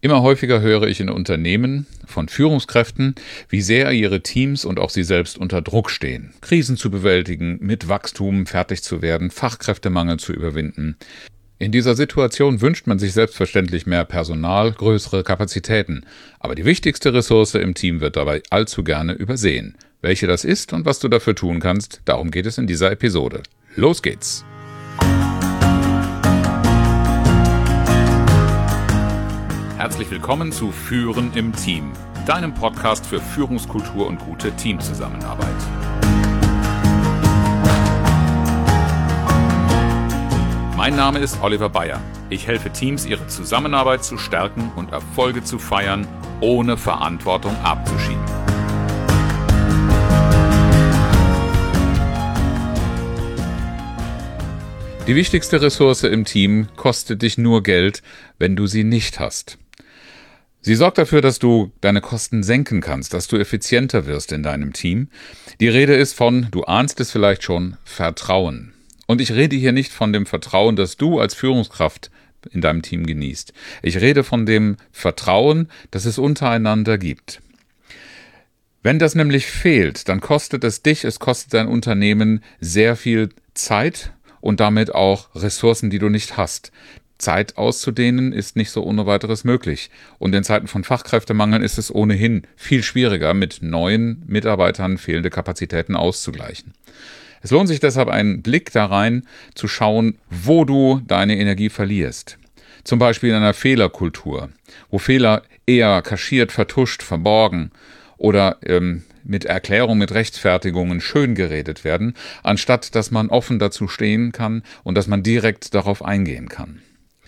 Immer häufiger höre ich in Unternehmen von Führungskräften, wie sehr ihre Teams und auch sie selbst unter Druck stehen, Krisen zu bewältigen, mit Wachstum fertig zu werden, Fachkräftemangel zu überwinden. In dieser Situation wünscht man sich selbstverständlich mehr Personal, größere Kapazitäten. Aber die wichtigste Ressource im Team wird dabei allzu gerne übersehen. Welche das ist und was du dafür tun kannst, darum geht es in dieser Episode. Los geht's! Herzlich willkommen zu Führen im Team, deinem Podcast für Führungskultur und gute Teamzusammenarbeit. Mein Name ist Oliver Bayer. Ich helfe Teams, ihre Zusammenarbeit zu stärken und Erfolge zu feiern, ohne Verantwortung abzuschieben. Die wichtigste Ressource im Team kostet dich nur Geld, wenn du sie nicht hast. Sie sorgt dafür, dass du deine Kosten senken kannst, dass du effizienter wirst in deinem Team. Die Rede ist von, du ahnst es vielleicht schon, Vertrauen. Und ich rede hier nicht von dem Vertrauen, das du als Führungskraft in deinem Team genießt. Ich rede von dem Vertrauen, das es untereinander gibt. Wenn das nämlich fehlt, dann kostet es dich, es kostet dein Unternehmen sehr viel Zeit und damit auch Ressourcen, die du nicht hast. Zeit auszudehnen ist nicht so ohne weiteres möglich. Und in Zeiten von Fachkräftemangel ist es ohnehin viel schwieriger, mit neuen Mitarbeitern fehlende Kapazitäten auszugleichen. Es lohnt sich deshalb, einen Blick da rein zu schauen, wo du deine Energie verlierst. Zum Beispiel in einer Fehlerkultur, wo Fehler eher kaschiert, vertuscht, verborgen oder mit Erklärungen, mit Rechtfertigungen schön geredet werden, anstatt dass man offen dazu stehen kann und dass man direkt darauf eingehen kann.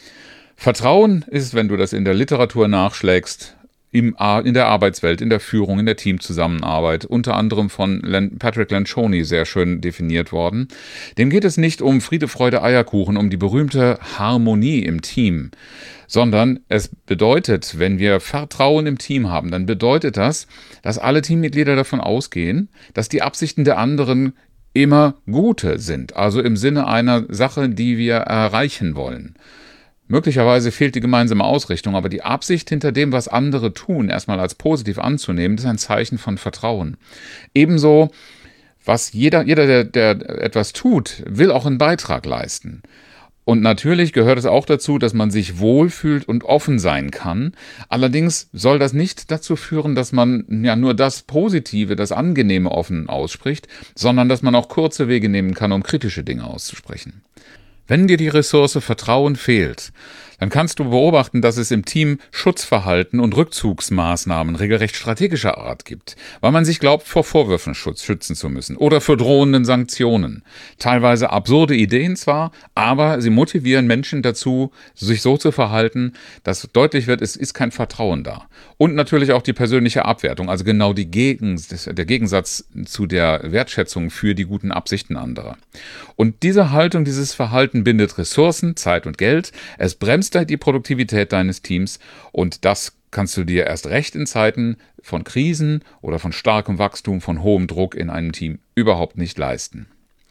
Vertrauen ist, wenn du das in der Literatur nachschlägst, in der Arbeitswelt, in der Führung, in der Teamzusammenarbeit, unter anderem von Patrick Lencioni sehr schön definiert worden. Dem geht es nicht um Friede, Freude, Eierkuchen, um die berühmte Harmonie im Team, sondern es bedeutet, wenn wir Vertrauen im Team haben, dann bedeutet das, dass alle Teammitglieder davon ausgehen, dass die Absichten der anderen immer gute sind, also im Sinne einer Sache, die wir erreichen wollen. Möglicherweise fehlt die gemeinsame Ausrichtung, aber die Absicht hinter dem, was andere tun, erstmal als positiv anzunehmen, das ist ein Zeichen von Vertrauen. Ebenso, was jeder, der etwas tut, will auch einen Beitrag leisten. Und natürlich gehört es auch dazu, dass man sich wohlfühlt und offen sein kann. Allerdings soll das nicht dazu führen, dass man ja nur das Positive, das Angenehme offen ausspricht, sondern dass man auch kurze Wege nehmen kann, um kritische Dinge auszusprechen. Wenn dir die Ressource Vertrauen fehlt, dann kannst du beobachten, dass es im Team Schutzverhalten und Rückzugsmaßnahmen regelrecht strategischer Art gibt, weil man sich glaubt, vor Vorwürfen schützen zu müssen oder vor drohenden Sanktionen. Teilweise absurde Ideen zwar, aber sie motivieren Menschen dazu, sich so zu verhalten, dass deutlich wird, es ist kein Vertrauen da. Und natürlich auch die persönliche Abwertung, also genau der Gegensatz zu der Wertschätzung für die guten Absichten anderer. Und diese Haltung, dieses Verhalten bindet Ressourcen, Zeit und Geld. Es bremst die Produktivität deines Teams und das kannst du dir erst recht in Zeiten von Krisen oder von starkem Wachstum, von hohem Druck in einem Team überhaupt nicht leisten.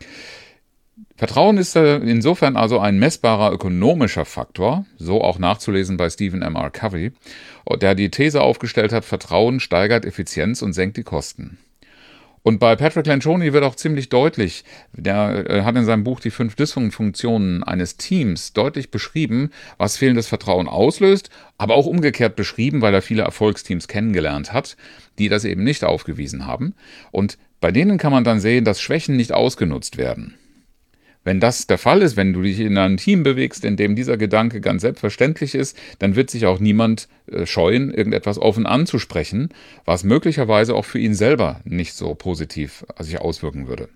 Vertrauen ist insofern also ein messbarer ökonomischer Faktor, so auch nachzulesen bei Stephen M. R. Covey, der die These aufgestellt hat, Vertrauen steigert Effizienz und senkt die Kosten. Und bei Patrick Lencioni wird auch ziemlich deutlich, der hat in seinem Buch die 5 Dysfunktionen eines Teams deutlich beschrieben, was fehlendes Vertrauen auslöst, aber auch umgekehrt beschrieben, weil er viele Erfolgsteams kennengelernt hat, die das eben nicht aufgewiesen haben. Und bei denen kann man dann sehen, dass Schwächen nicht ausgenutzt werden. Wenn das der Fall ist, wenn du dich in einem Team bewegst, in dem dieser Gedanke ganz selbstverständlich ist, dann wird sich auch niemand scheuen, irgendetwas offen anzusprechen, was möglicherweise auch für ihn selber nicht so positiv sich auswirken würde.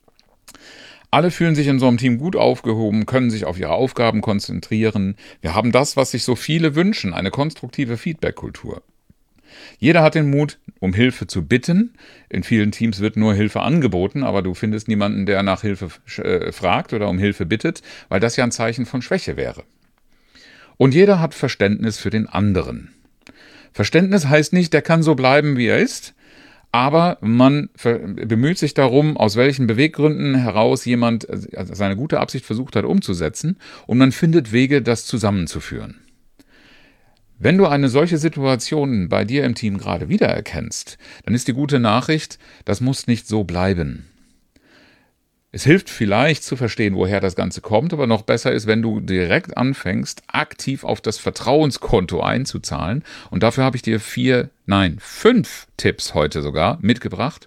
Alle fühlen sich in so einem Team gut aufgehoben, können sich auf ihre Aufgaben konzentrieren. Wir haben das, was sich so viele wünschen, eine konstruktive Feedback-Kultur. Jeder hat den Mut, um Hilfe zu bitten. In vielen Teams wird nur Hilfe angeboten, aber du findest niemanden, der nach Hilfe fragt oder um Hilfe bittet, weil das ja ein Zeichen von Schwäche wäre. Und jeder hat Verständnis für den anderen. Verständnis heißt nicht, der kann so bleiben, wie er ist, aber man bemüht sich darum, aus welchen Beweggründen heraus jemand seine gute Absicht versucht hat umzusetzen, und man findet Wege, das zusammenzuführen. Wenn du eine solche Situation bei dir im Team gerade wiedererkennst, dann ist die gute Nachricht, das muss nicht so bleiben. Es hilft vielleicht zu verstehen, woher das Ganze kommt, aber noch besser ist, wenn du direkt anfängst, aktiv auf das Vertrauenskonto einzuzahlen. Und dafür habe ich dir 5 Tipps heute sogar mitgebracht.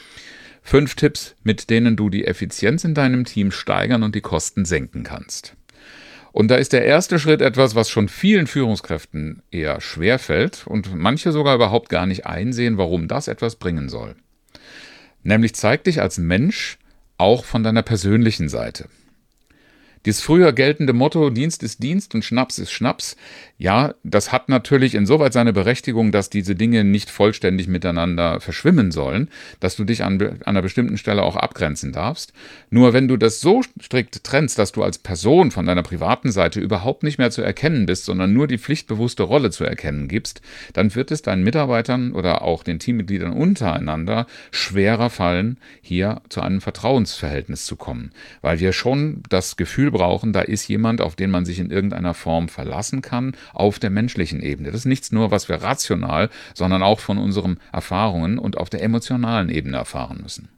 5 Tipps, mit denen du die Effizienz in deinem Team steigern und die Kosten senken kannst. Und da ist der erste Schritt etwas, was schon vielen Führungskräften eher schwerfällt und manche sogar überhaupt gar nicht einsehen, warum das etwas bringen soll. Nämlich zeig dich als Mensch auch von deiner persönlichen Seite. Dieses früher geltende Motto, Dienst ist Dienst und Schnaps ist Schnaps, ja, das hat natürlich insoweit seine Berechtigung, dass diese Dinge nicht vollständig miteinander verschwimmen sollen, dass du dich an einer bestimmten Stelle auch abgrenzen darfst. Nur wenn du das so strikt trennst, dass du als Person von deiner privaten Seite überhaupt nicht mehr zu erkennen bist, sondern nur die pflichtbewusste Rolle zu erkennen gibst, dann wird es deinen Mitarbeitern oder auch den Teammitgliedern untereinander schwerer fallen, hier zu einem Vertrauensverhältnis zu kommen, weil wir schon das Gefühl brauchen, da ist jemand, auf den man sich in irgendeiner Form verlassen kann, auf der menschlichen Ebene. Das ist nichts nur, was wir rational, sondern auch von unseren Erfahrungen und auf der emotionalen Ebene erfahren müssen.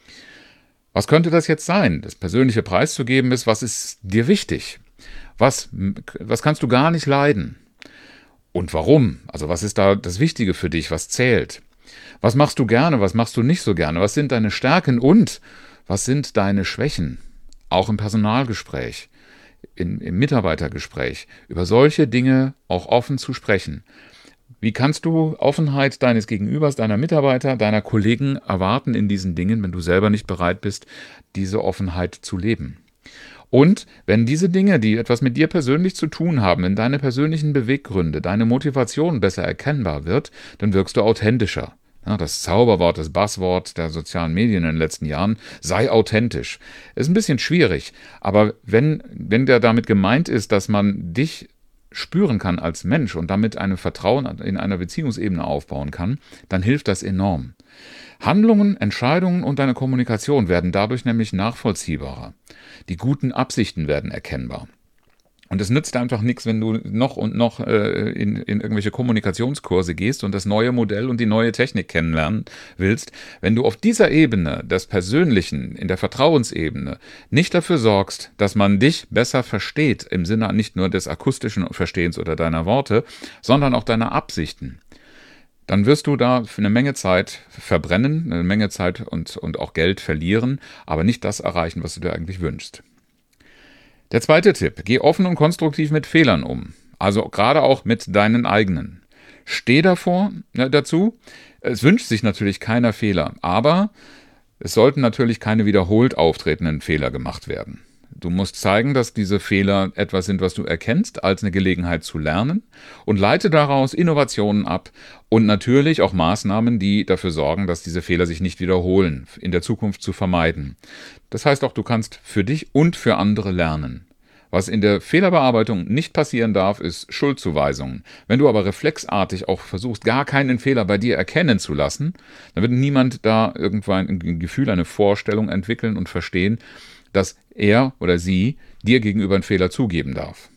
Was könnte das jetzt sein? Das persönliche preiszugeben ist, was ist dir wichtig? Was kannst du gar nicht leiden? Und warum? Also was ist da das Wichtige für dich? Was zählt? Was machst du gerne? Was machst du nicht so gerne? Was sind deine Stärken und was sind deine Schwächen? Auch im Personalgespräch, im Mitarbeitergespräch, über solche Dinge auch offen zu sprechen. Wie kannst du Offenheit deines Gegenübers, deiner Mitarbeiter, deiner Kollegen erwarten in diesen Dingen, wenn du selber nicht bereit bist, diese Offenheit zu leben? Und wenn diese Dinge, die etwas mit dir persönlich zu tun haben, in deine persönlichen Beweggründe, deine Motivation besser erkennbar wird, dann wirkst du authentischer. Ja, das Zauberwort, das Buzzword der sozialen Medien in den letzten Jahren, sei authentisch. Ist ein bisschen schwierig, aber wenn der damit gemeint ist, dass man dich spüren kann als Mensch und damit ein Vertrauen in einer Beziehungsebene aufbauen kann, dann hilft das enorm. Handlungen, Entscheidungen und deine Kommunikation werden dadurch nämlich nachvollziehbarer. Die guten Absichten werden erkennbar. Und es nützt einfach nichts, wenn du noch und noch in irgendwelche Kommunikationskurse gehst und das neue Modell und die neue Technik kennenlernen willst, wenn du auf dieser Ebene des Persönlichen, in der Vertrauensebene, nicht dafür sorgst, dass man dich besser versteht, im Sinne nicht nur des akustischen Verstehens oder deiner Worte, sondern auch deiner Absichten. Dann wirst du da für eine Menge Zeit verbrennen, eine Menge Zeit und auch Geld verlieren, aber nicht das erreichen, was du dir eigentlich wünschst. Der zweite Tipp, geh offen und konstruktiv mit Fehlern um, also gerade auch mit deinen eigenen. Steh dazu, es wünscht sich natürlich keiner Fehler, aber es sollten natürlich keine wiederholt auftretenden Fehler gemacht werden. Du musst zeigen, dass diese Fehler etwas sind, was du erkennst, als eine Gelegenheit zu lernen und leite daraus Innovationen ab und natürlich auch Maßnahmen, die dafür sorgen, dass diese Fehler sich nicht wiederholen, in der Zukunft zu vermeiden. Das heißt auch, du kannst für dich und für andere lernen. Was in der Fehlerbearbeitung nicht passieren darf, ist Schuldzuweisungen. Wenn du aber reflexartig auch versuchst, gar keinen Fehler bei dir erkennen zu lassen, dann wird niemand da irgendwann ein Gefühl, eine Vorstellung entwickeln und verstehen, dass er oder sie dir gegenüber einen Fehler zugeben darf.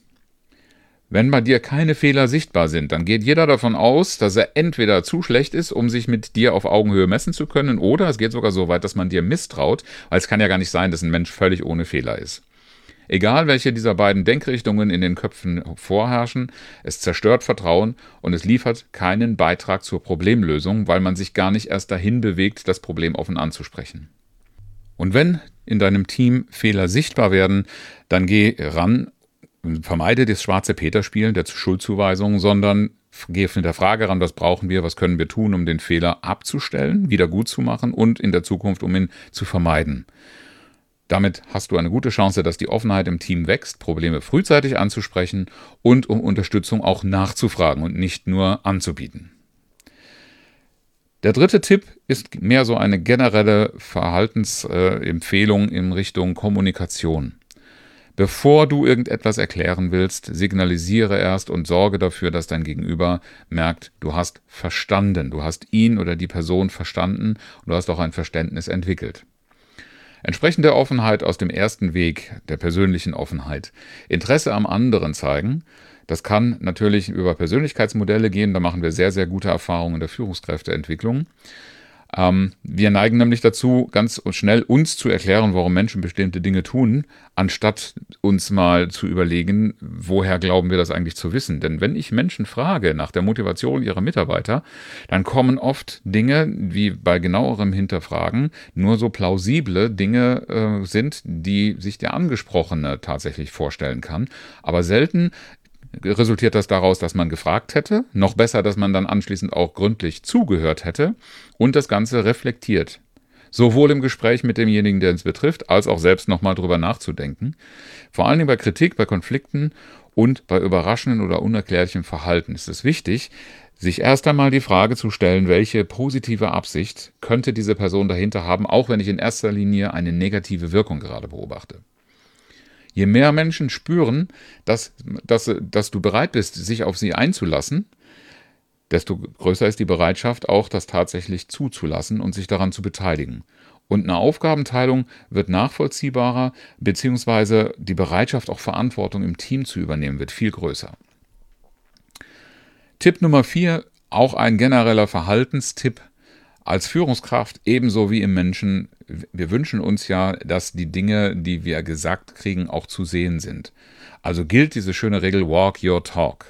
Wenn bei dir keine Fehler sichtbar sind, dann geht jeder davon aus, dass er entweder zu schlecht ist, um sich mit dir auf Augenhöhe messen zu können, oder es geht sogar so weit, dass man dir misstraut, weil es kann ja gar nicht sein, dass ein Mensch völlig ohne Fehler ist. Egal, welche dieser beiden Denkrichtungen in den Köpfen vorherrschen, es zerstört Vertrauen und es liefert keinen Beitrag zur Problemlösung, weil man sich gar nicht erst dahin bewegt, das Problem offen anzusprechen. Und wenn in deinem Team Fehler sichtbar werden, dann geh ran, vermeide das schwarze Peter-Spielen der Schuldzuweisung, sondern geh mit der Frage ran, was brauchen wir, was können wir tun, um den Fehler abzustellen, wieder gut zu machen und in der Zukunft, um ihn zu vermeiden. Damit hast du eine gute Chance, dass die Offenheit im Team wächst, Probleme frühzeitig anzusprechen und um Unterstützung auch nachzufragen und nicht nur anzubieten. Der dritte Tipp ist mehr so eine generelle Verhaltensempfehlung in Richtung Kommunikation. Bevor du irgendetwas erklären willst, signalisiere erst und sorge dafür, dass dein Gegenüber merkt, du hast verstanden, du hast ihn oder die Person verstanden und du hast auch ein Verständnis entwickelt. Entsprechend der Offenheit aus dem ersten Weg, der persönlichen Offenheit, Interesse am anderen zeigen, Das kann natürlich über Persönlichkeitsmodelle gehen, da machen wir sehr, sehr gute Erfahrungen in der Führungskräfteentwicklung. Wir neigen nämlich dazu, ganz schnell uns zu erklären, warum Menschen bestimmte Dinge tun, anstatt uns mal zu überlegen, woher glauben wir das eigentlich zu wissen. Denn wenn ich Menschen frage nach der Motivation ihrer Mitarbeiter, dann kommen oft Dinge, wie bei genauerem Hinterfragen, nur so plausible Dinge sind, die sich der Angesprochene tatsächlich vorstellen kann. Aber selten resultiert das daraus, dass man gefragt hätte, noch besser, dass man dann anschließend auch gründlich zugehört hätte und das Ganze reflektiert. Sowohl im Gespräch mit demjenigen, der es betrifft, als auch selbst nochmal drüber nachzudenken. Vor allen Dingen bei Kritik, bei Konflikten und bei überraschendem oder unerklärlichem Verhalten ist es wichtig, sich erst einmal die Frage zu stellen, welche positive Absicht könnte diese Person dahinter haben, auch wenn ich in erster Linie eine negative Wirkung gerade beobachte. Je mehr Menschen spüren, dass du bereit bist, sich auf sie einzulassen, desto größer ist die Bereitschaft, auch das tatsächlich zuzulassen und sich daran zu beteiligen. Und eine Aufgabenteilung wird nachvollziehbarer, beziehungsweise die Bereitschaft, auch Verantwortung im Team zu übernehmen, wird viel größer. Tipp Nummer 4, auch ein genereller Verhaltenstipp. Als Führungskraft ebenso wie im Menschen, wir wünschen uns ja, dass die Dinge, die wir gesagt kriegen, auch zu sehen sind. Also gilt diese schöne Regel Walk your talk.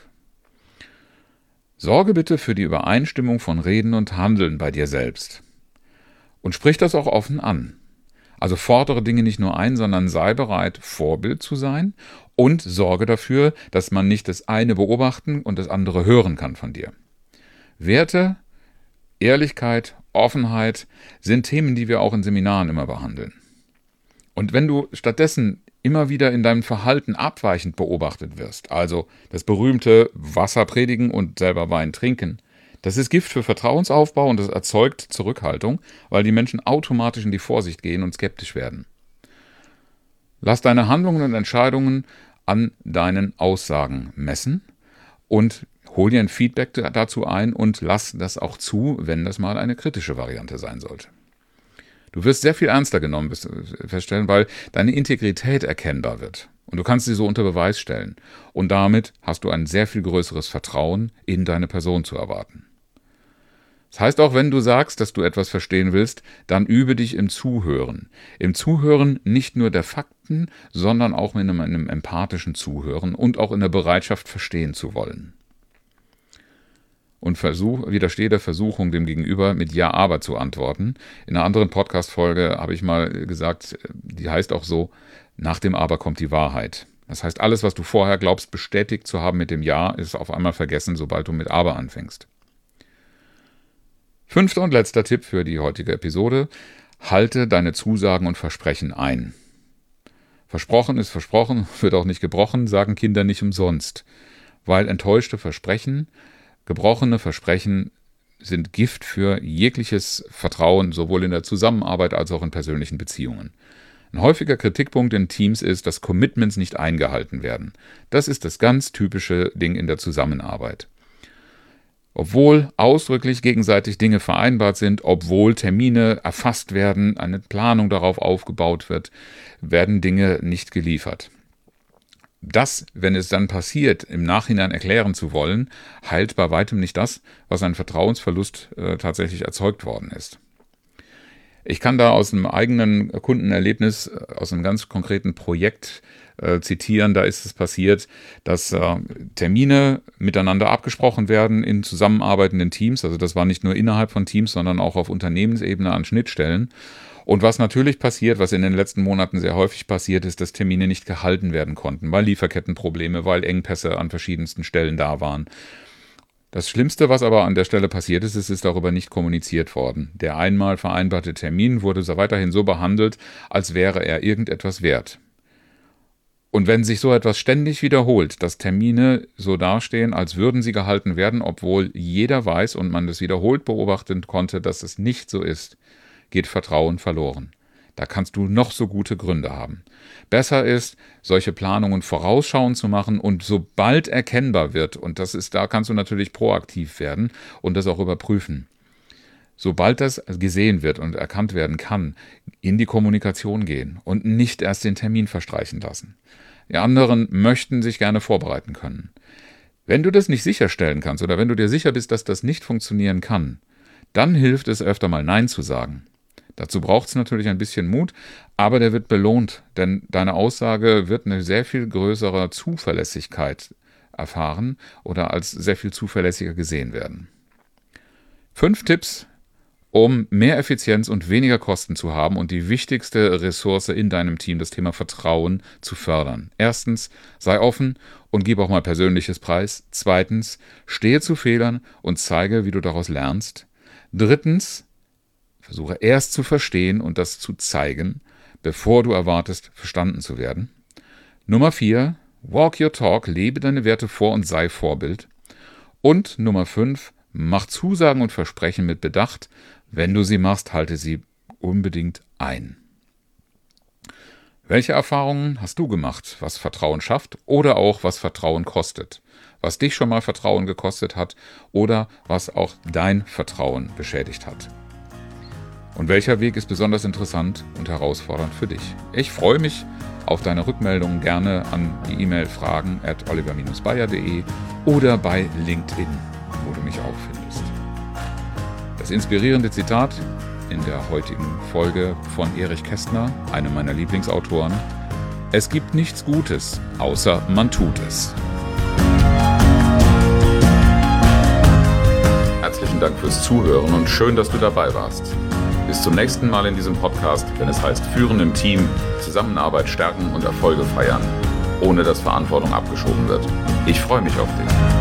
Sorge bitte für die Übereinstimmung von Reden und Handeln bei dir selbst. Und sprich das auch offen an. Also fordere Dinge nicht nur ein, sondern sei bereit, Vorbild zu sein und sorge dafür, dass man nicht das eine beobachten und das andere hören kann von dir. Werte, Ehrlichkeit, Offenheit sind Themen, die wir auch in Seminaren immer behandeln. Und wenn du stattdessen immer wieder in deinem Verhalten abweichend beobachtet wirst, also das berühmte Wasser predigen und selber Wein trinken, das ist Gift für Vertrauensaufbau und das erzeugt Zurückhaltung, weil die Menschen automatisch in die Vorsicht gehen und skeptisch werden. Lass deine Handlungen und Entscheidungen an deinen Aussagen messen und hol dir ein Feedback dazu ein und lass das auch zu, wenn das mal eine kritische Variante sein sollte. Du wirst sehr viel ernster genommen feststellen, weil deine Integrität erkennbar wird. Und du kannst sie so unter Beweis stellen. Und damit hast du ein sehr viel größeres Vertrauen in deine Person zu erwarten. Das heißt auch, wenn du sagst, dass du etwas verstehen willst, dann übe dich im Zuhören. Im Zuhören nicht nur der Fakten, sondern auch in einem empathischen Zuhören und auch in der Bereitschaft, verstehen zu wollen. Und widerstehe der Versuchung, dem Gegenüber mit Ja, aber zu antworten. In einer anderen Podcast-Folge habe ich mal gesagt, die heißt auch so, nach dem Aber kommt die Wahrheit. Das heißt, alles, was du vorher glaubst, bestätigt zu haben mit dem Ja, ist auf einmal vergessen, sobald du mit Aber anfängst. 5. und letzter Tipp für die heutige Episode: Halte deine Zusagen und Versprechen ein. Versprochen ist versprochen, wird auch nicht gebrochen, sagen Kinder nicht umsonst. Weil enttäuschte Versprechen, gebrochene Versprechen sind Gift für jegliches Vertrauen, sowohl in der Zusammenarbeit als auch in persönlichen Beziehungen. Ein häufiger Kritikpunkt in Teams ist, dass Commitments nicht eingehalten werden. Das ist das ganz typische Ding in der Zusammenarbeit. Obwohl ausdrücklich gegenseitig Dinge vereinbart sind, obwohl Termine erfasst werden, eine Planung darauf aufgebaut wird, werden Dinge nicht geliefert. Das, wenn es dann passiert, im Nachhinein erklären zu wollen, heilt bei weitem nicht das, was ein Vertrauensverlust tatsächlich erzeugt worden ist. Ich kann da aus einem eigenen Kundenerlebnis, aus einem ganz konkreten Projekt zitieren. Da ist es passiert, dass Termine miteinander abgesprochen werden in zusammenarbeitenden Teams. Also das war nicht nur innerhalb von Teams, sondern auch auf Unternehmensebene an Schnittstellen. Und was natürlich passiert, was in den letzten Monaten sehr häufig passiert ist, dass Termine nicht gehalten werden konnten, weil Lieferkettenprobleme, weil Engpässe an verschiedensten Stellen da waren. Das Schlimmste, was aber an der Stelle passiert ist, es ist darüber nicht kommuniziert worden. Der einmal vereinbarte Termin wurde weiterhin so behandelt, als wäre er irgendetwas wert. Und wenn sich so etwas ständig wiederholt, dass Termine so dastehen, als würden sie gehalten werden, obwohl jeder weiß und man das wiederholt beobachten konnte, dass es nicht so ist, geht Vertrauen verloren. Da kannst du noch so gute Gründe haben. Besser ist, solche Planungen vorausschauend zu machen und sobald erkennbar wird, und da kannst du natürlich proaktiv werden und das auch überprüfen. Sobald das gesehen wird und erkannt werden kann, in die Kommunikation gehen und nicht erst den Termin verstreichen lassen. Die anderen möchten sich gerne vorbereiten können. Wenn du das nicht sicherstellen kannst oder wenn du dir sicher bist, dass das nicht funktionieren kann, dann hilft es öfter mal Nein zu sagen. Dazu braucht es natürlich ein bisschen Mut, aber der wird belohnt, denn deine Aussage wird eine sehr viel größere Zuverlässigkeit erfahren oder als sehr viel zuverlässiger gesehen werden. 5 Tipps, um mehr Effizienz und weniger Kosten zu haben und die wichtigste Ressource in deinem Team, das Thema Vertrauen, zu fördern. Erstens, sei offen und gib auch mal persönliches Preis. Zweitens, stehe zu Fehlern und zeige, wie du daraus lernst. Drittens, versuche erst zu verstehen und das zu zeigen, bevor du erwartest, verstanden zu werden. Nummer 4, walk your talk, lebe deine Werte vor und sei Vorbild. Und Nummer 5, mach Zusagen und Versprechen mit Bedacht. Wenn du sie machst, halte sie unbedingt ein. Welche Erfahrungen hast du gemacht, was Vertrauen schafft oder auch was Vertrauen kostet? Was dich schon mal Vertrauen gekostet hat oder was auch dein Vertrauen beschädigt hat? Und welcher Weg ist besonders interessant und herausfordernd für dich? Ich freue mich auf deine Rückmeldungen, gerne an die E-Mail fragen@oliver-bayer.de oder bei LinkedIn, wo du mich auch findest. Das inspirierende Zitat in der heutigen Folge von Erich Kästner, einem meiner Lieblingsautoren: Es gibt nichts Gutes, außer man tut es. Herzlichen Dank fürs Zuhören und schön, dass du dabei warst. Bis zum nächsten Mal in diesem Podcast, wenn es heißt Führen im Team, Zusammenarbeit stärken und Erfolge feiern, ohne dass Verantwortung abgeschoben wird. Ich freue mich auf dich.